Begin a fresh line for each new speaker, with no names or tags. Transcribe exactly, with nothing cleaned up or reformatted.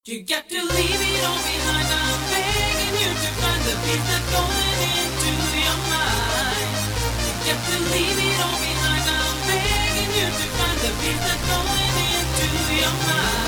You got to leave it all behind. I'm begging you to find the peace that's going into your mind. You got to leave it all behind. I'm begging you to find the peace that's going into your mind.